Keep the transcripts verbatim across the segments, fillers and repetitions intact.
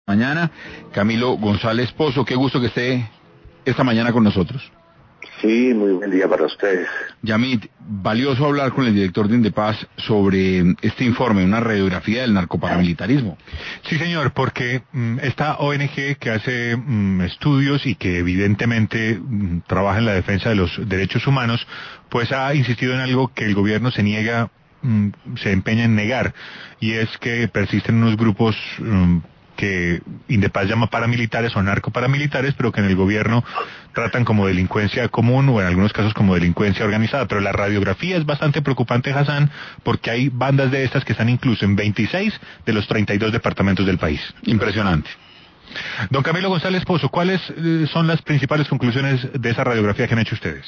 Mañana, Camilo González Pozo, qué gusto que esté esta mañana con nosotros. Sí, muy buen día para ustedes. Yamit, valioso hablar con el director de Indepaz sobre este informe, una radiografía del narcoparamilitarismo. Sí, señor, porque mm, esta O N G que hace mm, estudios y que evidentemente mm, trabaja en la defensa de los derechos humanos, pues ha insistido en algo que el gobierno se niega, mm, se empeña en negar, y es que persisten unos grupos mm, que Indepaz llama paramilitares o narcoparamilitares, pero que en el gobierno tratan como delincuencia común o en algunos casos como delincuencia organizada. Pero la radiografía es bastante preocupante, Hassan, porque hay bandas de estas que están incluso en veintiséis de los treinta y dos departamentos del país. Impresionante. Don Camilo González Pozo, ¿cuáles eh, son las principales conclusiones de esa radiografía que han hecho ustedes?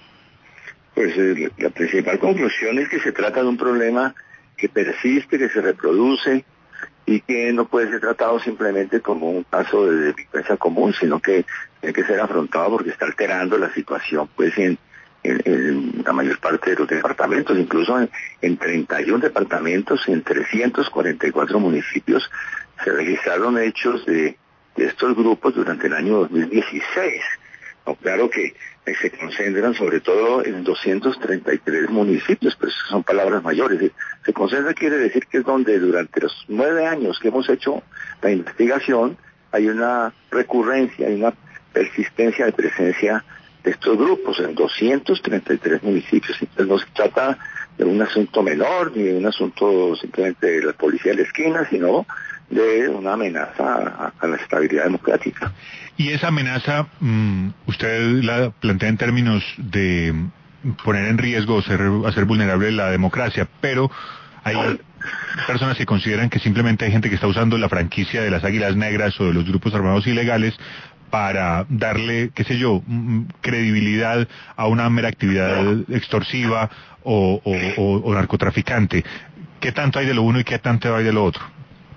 Pues eh, la principal conclusión es que se trata de un problema que persiste, que se reproduce, y que no puede ser tratado simplemente como un caso de delincuencia común, sino que tiene que ser afrontado porque está alterando la situación pues en, en, en la mayor parte de los departamentos, incluso en, en treinta y uno departamentos, en trescientos cuarenta y cuatro municipios, se registraron hechos de, de estos grupos durante el año dos mil dieciséis. No, claro que se concentran sobre todo en doscientos treinta y tres municipios, pero esas son palabras mayores. Se concentra quiere decir que es donde durante los nueve años que hemos hecho la investigación hay una recurrencia, hay una persistencia de presencia de estos grupos en doscientos treinta y tres municipios. Entonces no se trata de un asunto menor, ni de un asunto simplemente de la policía de la esquina, sino de una amenaza a, a la estabilidad democrática. Y esa amenaza, mmm, usted la plantea en términos de poner en riesgo, ser, hacer vulnerable la democracia, pero hay personas que consideran que simplemente hay gente que está usando la franquicia de las Águilas Negras o de los grupos armados ilegales para darle, qué sé yo, credibilidad a una mera actividad extorsiva o, o, o, o narcotraficante. ¿Qué tanto hay de lo uno y qué tanto hay de lo otro?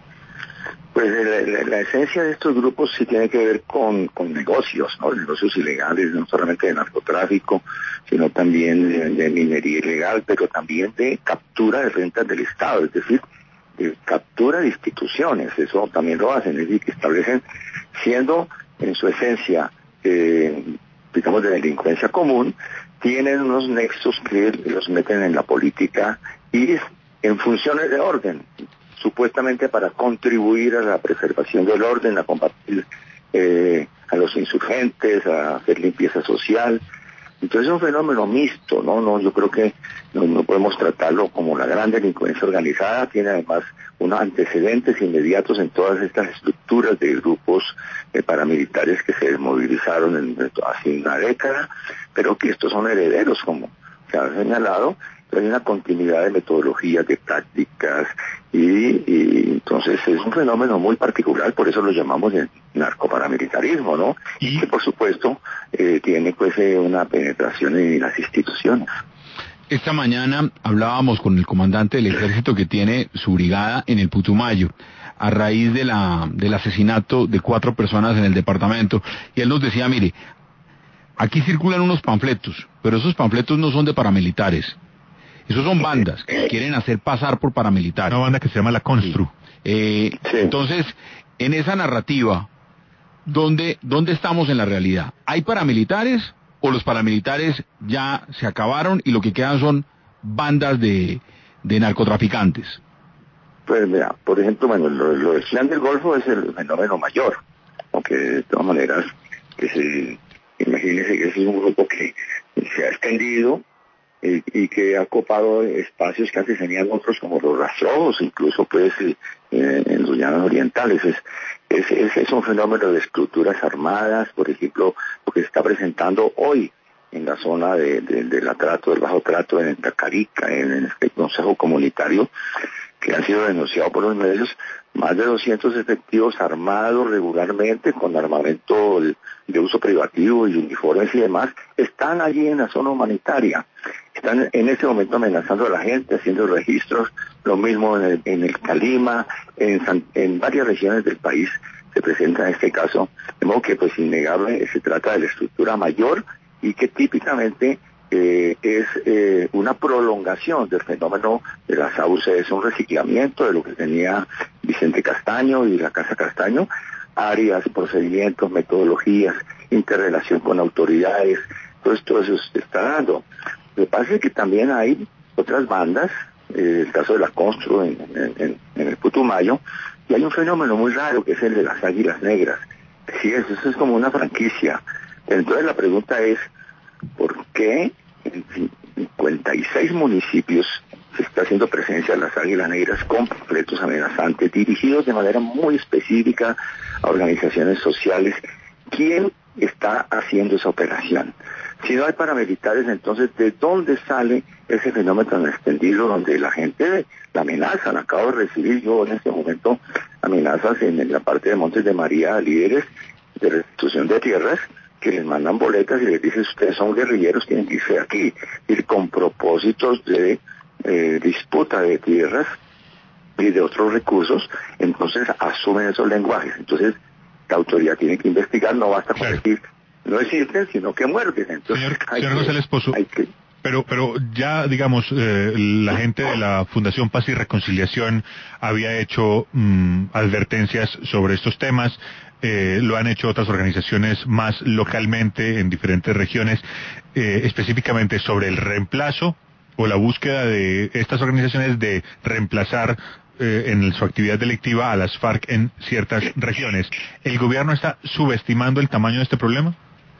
Pues la, la, la esencia de estos grupos sí tiene que ver con, con negocios, ¿no? Negocios ilegales, no solamente de narcotráfico, sino también de, de minería ilegal, pero también de captura de rentas del Estado, es decir, de captura de instituciones, eso también lo hacen, es decir, que establecen, siendo en su esencia, eh, digamos, de delincuencia común, tienen unos nexos que los meten en la política y en funciones de orden, supuestamente para contribuir a la preservación del orden, a combatir eh, a los insurgentes, a hacer limpieza social. Entonces es un fenómeno mixto, ¿no? no Yo creo que no, no podemos tratarlo como la gran delincuencia organizada, tiene además unos antecedentes inmediatos en todas estas estructuras de grupos eh, paramilitares que se desmovilizaron en, hace una década, pero que estos son herederos, como se ha señalado. Hay una continuidad de metodologías, de prácticas, y, y entonces es un fenómeno muy particular, por eso lo llamamos el narcoparamilitarismo, ¿no? Y que por supuesto eh, tiene pues eh, una penetración en las instituciones. Esta mañana hablábamos con el comandante del ejército que tiene su brigada en el Putumayo, a raíz de la del asesinato de cuatro personas en el departamento, y él nos decía, mire, aquí circulan unos panfletos, pero esos panfletos no son de paramilitares. Esos son bandas que quieren hacer pasar por paramilitares. Una banda que se llama La Constru. Sí. Eh, sí. Entonces, en esa narrativa, ¿dónde, ¿dónde estamos en la realidad? ¿Hay paramilitares o los paramilitares ya se acabaron y lo que quedan son bandas de, de narcotraficantes? Pues mira, por ejemplo, bueno, lo, lo del Clan del Golfo es el fenómeno mayor, aunque de todas maneras, que se, imagínense que es un grupo que se ha extendido Y, y que ha ocupado espacios que antes tenían otros como los rastrojos, incluso pues eh, en los llanos orientales. Es, es, es, es un fenómeno de estructuras armadas, por ejemplo, lo que se está presentando hoy en la zona de, de, del atrato, del bajo trato, en Tacarica, en, en este consejo comunitario, que han sido denunciados por los medios, más de doscientos efectivos armados regularmente, con armamento de, de uso privativo y uniformes y demás, están allí en la zona humanitaria. Están en este momento amenazando a la gente, haciendo registros, lo mismo en el, en el Calima, en, San, en varias regiones del país se presenta en este caso, de modo que pues innegable se trata de la estructura mayor y que típicamente eh, es eh, una prolongación del fenómeno de la SAUCE, es un reciclamiento de lo que tenía Vicente Castaño y la Casa Castaño, áreas, procedimientos, metodologías, interrelación con autoridades, todo esto eso se está dando. Lo que pasa es que también hay otras bandas, eh, el caso de la Constru en, en, en el Putumayo, y hay un fenómeno muy raro que es el de las Águilas Negras. Sí, eso, eso es como una franquicia. Entonces la pregunta es, ¿por qué en cincuenta y seis municipios se está haciendo presencia de las Águilas Negras con panfletos amenazantes, dirigidos de manera muy específica a organizaciones sociales? ¿Quién está haciendo esa operación? Si no hay paramilitares, entonces, ¿de dónde sale ese fenómeno tan extendido donde la gente la amenazan? Acabo de recibir yo en este momento amenazas en, en la parte de Montes de María a líderes de restitución de tierras que les mandan boletas y les dicen, ustedes son guerrilleros, tienen que irse aquí, y con propósitos de eh, disputa de tierras y de otros recursos, entonces asumen esos lenguajes. Entonces, la autoridad tiene que investigar, no basta con decir, no existen, sino que muerden. Entonces, señor, hay señor que, González Pozo, hay que... pero, pero ya, digamos, eh, la gente de la Fundación Paz y Reconciliación había hecho mmm, advertencias sobre estos temas, eh, lo han hecho otras organizaciones más localmente en diferentes regiones, eh, específicamente sobre el reemplazo o la búsqueda de estas organizaciones de reemplazar eh, en su actividad delictiva a las FARC en ciertas regiones. ¿El gobierno está subestimando el tamaño de este problema?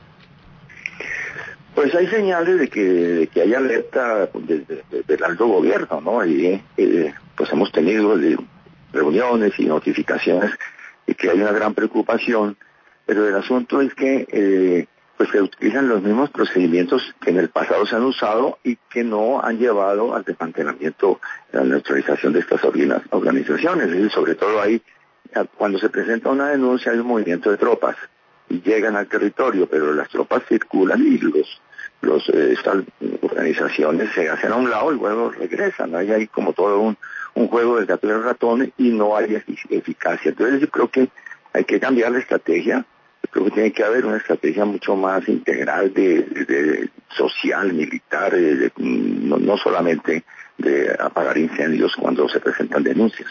Pues hay señales de que, de que hay alerta desde de, de, del alto gobierno, ¿no? Y eh, pues hemos tenido de, reuniones y notificaciones de que hay una gran preocupación, pero el asunto es que eh, pues se utilizan los mismos procedimientos que en el pasado se han usado y que no han llevado al desmantelamiento, a la neutralización de estas organizaciones. Y sobre todo ahí, cuando se presenta una denuncia, hay un movimiento de tropas y llegan al territorio, pero las tropas circulan y los, los eh, estas organizaciones se hacen a un lado y luego regresan. Ahí hay como todo un, un juego del gato y el ratón y no hay efic- eficacia. Entonces yo creo que hay que cambiar la estrategia. Yo creo que tiene que haber una estrategia mucho más integral de, de, de social, militar, de, de, no, no solamente de apagar incendios cuando se presentan denuncias.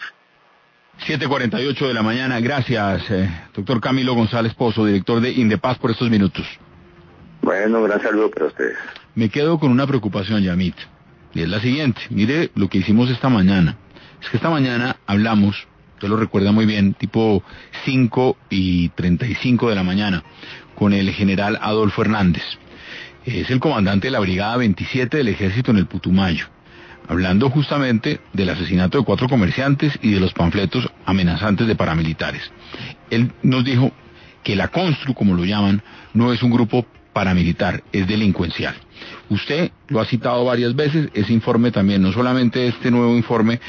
siete cuarenta y ocho de la mañana. Gracias, eh, doctor Camilo González Pozo, director de Indepaz, por estos minutos. Bueno, un gran saludo para ustedes. Me quedo con una preocupación, Yamit, y es la siguiente. Mire lo que hicimos esta mañana. Es que esta mañana hablamos, usted lo recuerda muy bien, tipo cinco y treinta y cinco de la mañana, con el general Adolfo Hernández. Es el comandante de la Brigada veintisiete del Ejército en el Putumayo, hablando justamente del asesinato de cuatro comerciantes y de los panfletos amenazantes de paramilitares. Él nos dijo que la Constru, como lo llaman, no es un grupo paramilitar, es delincuencial. Usted lo ha citado varias veces, ese informe también, no solamente este nuevo informe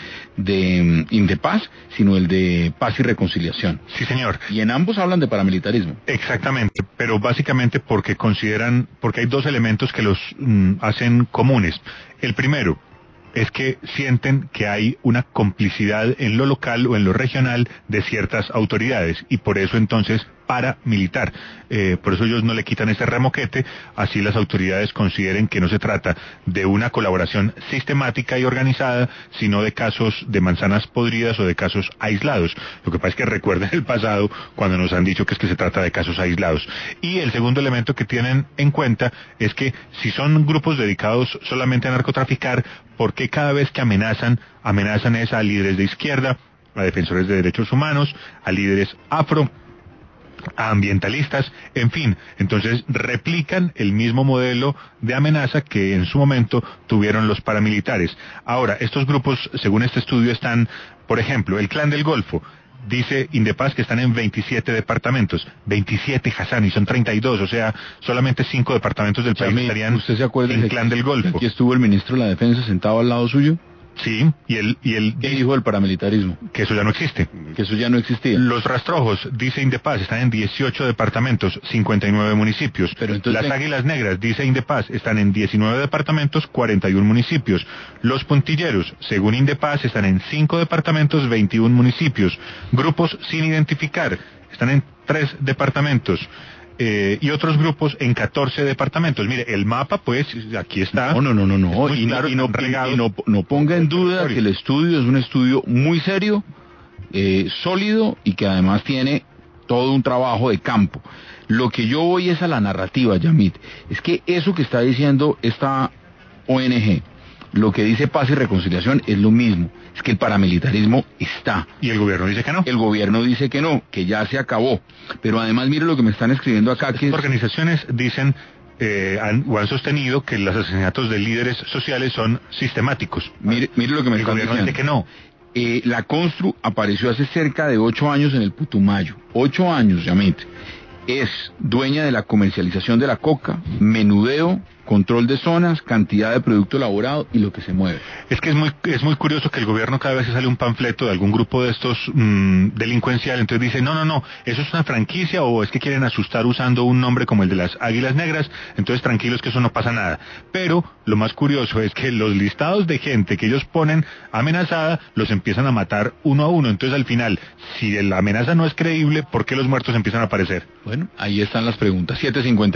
de um, Indepaz, sino el de Paz y Reconciliación. Sí, señor. Y en ambos hablan de paramilitarismo. Exactamente, pero básicamente porque consideran, porque hay dos elementos que los mm, hacen comunes. El primero es que sienten que hay una complicidad en lo local o en lo regional de ciertas autoridades y por eso entonces paramilitar. Eh, por eso ellos no le quitan ese remoquete, así las autoridades consideren que no se trata de una colaboración sistemática y organizada, sino de casos de manzanas podridas o de casos aislados. Lo que pasa es que recuerden el pasado cuando nos han dicho que es que se trata de casos aislados. Y el segundo elemento que tienen en cuenta es que si son grupos dedicados solamente a narcotraficar, ¿por qué cada vez que amenazan, amenazan es a líderes de izquierda, a defensores de derechos humanos, a líderes afro, a ambientalistas, en fin? Entonces replican el mismo modelo de amenaza que en su momento tuvieron los paramilitares. Ahora, estos grupos, según este estudio, están, por ejemplo, el Clan del Golfo. Dice Indepaz que están en veintisiete departamentos. veintisiete, Hassan, y son treinta y dos, o sea, solamente cinco departamentos del país estarían ¿Usted se acuerda en de Clan del Golfo? Aquí estuvo el ministro de la Defensa sentado al lado suyo. Sí, y él, y él ¿Qué dijo del paramilitarismo? Que eso ya no existe. Que eso ya no existía. Los rastrojos, dice Indepaz, están en dieciocho departamentos, cincuenta y nueve municipios. Pero entonces, las Águilas Negras, dice Indepaz, están en diecinueve departamentos, cuarenta y uno municipios. Los puntilleros, según Indepaz, están en cinco departamentos, veintiún municipios. Grupos sin identificar, están en tres departamentos. eh, y otros grupos en catorce departamentos. Mire, el mapa, pues, aquí está. No, no, no, no, no. Y, claro, y, no, y no, no ponga en duda que el estudio es un estudio muy serio, eh, sólido y que además tiene todo un trabajo de campo. Lo que yo voy es a la narrativa, Yamit. Es que eso que está diciendo esta O N G, lo que dice Paz y Reconciliación es lo mismo. Es que el paramilitarismo está. Y el gobierno dice que no. El gobierno dice que no, que ya se acabó. Pero además, mire lo que me están escribiendo acá. Estas que es... organizaciones dicen eh, han, o han sostenido que los asesinatos de líderes sociales son sistemáticos. Mire, mire lo que me el están gobierno diciendo. dice que no. Eh, la Constru apareció hace cerca de ocho años en el Putumayo. Ocho años, Yamit. Es dueña de la comercialización de la coca, menudeo, control de zonas, cantidad de producto elaborado y lo que se mueve. Es que es muy es muy curioso que el gobierno cada vez que sale un panfleto de algún grupo de estos mmm, delincuencial, entonces dice, no, no, no, eso es una franquicia o es que quieren asustar usando un nombre como el de las Águilas Negras, entonces tranquilos que eso no pasa nada. Pero lo más curioso es que los listados de gente que ellos ponen amenazada los empiezan a matar uno a uno, entonces al final, si la amenaza no es creíble, ¿por qué los muertos empiezan a aparecer? Bueno, ahí están las preguntas. siete cincuenta